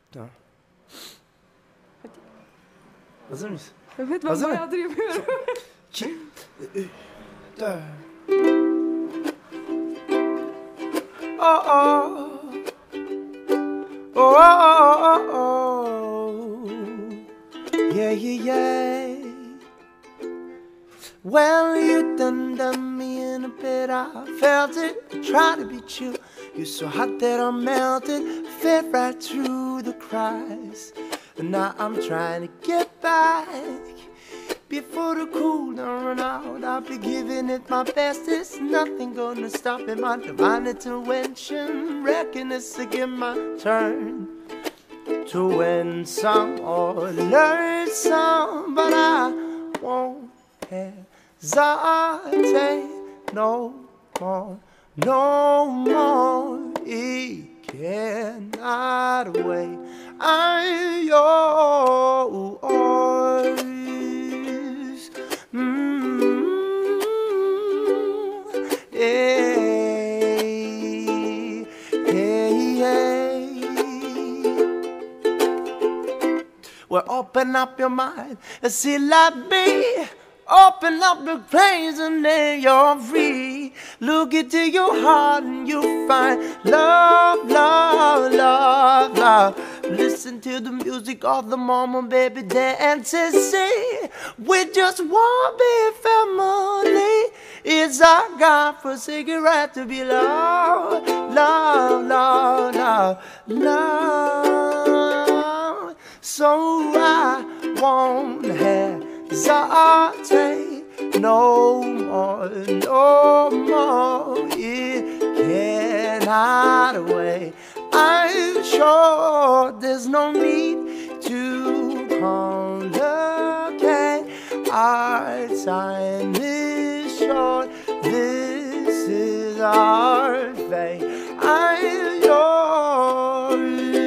Tamam. Hazır mısın? Evet, ben Hazır mı? bayağıdır yapıyorum. 2, 4. Oh oh. Oh oh oh oh. Yeah yeah yeah. Well, you done me in a bed, I felt it. I tried to beat you. You're so hot that I melted. Fit right through the cries. And now I'm trying to get back. Before the cool down run out, I'll be giving it my best. There's nothing gonna stop it. My divine intervention. Reckon it's again my turn to win some or learn some. But I won't hesitate no more, no more. It cannot wait. I'm yours. Hey, hey, hey. Well, open up your mind and see life be. Open up the pains and then you're free. Look into your heart and you'll find love, love, love, love. Listen to the music of the mama, baby, dance and sing. We just one big family. It's our God-forsaken right to be loved, love, love, love, love. So I won't hesitate no more, no more. It cannot wait. I'm sure there's no need to complicate. Our time is short. This is our fate. I'm yours.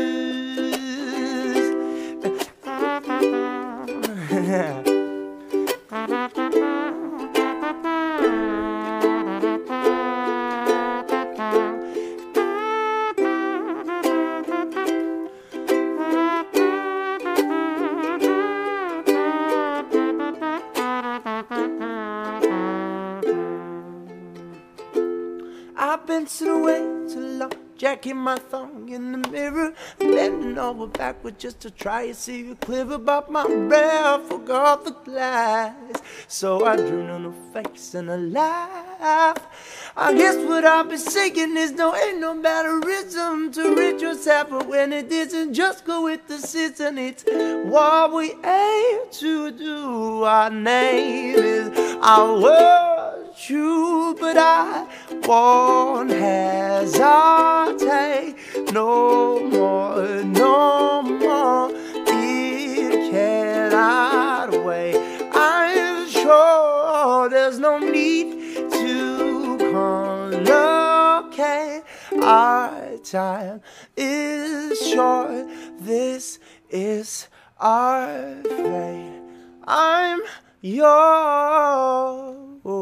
I've been sitting away too long, jacking my thumb in the mirror, bending over backwards just to try to see you clear about my breath. Forgot the glass, so I drew on a face and a laugh. I guess what I've been saying is ain't no better rhythm to reach yourself, but when it isn't, just go with the season. It's what we aim to do. Our name is our virtue, but I won't hesitate no more, no more. It cannot wait. I'm sure there's no need to complicate. Our time is short. This is our fate. I'm yours.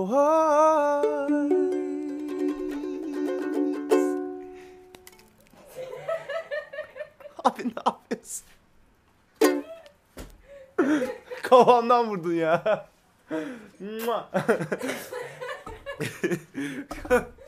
Abi ne yapıyorsun? Kafamdan vurdun ya.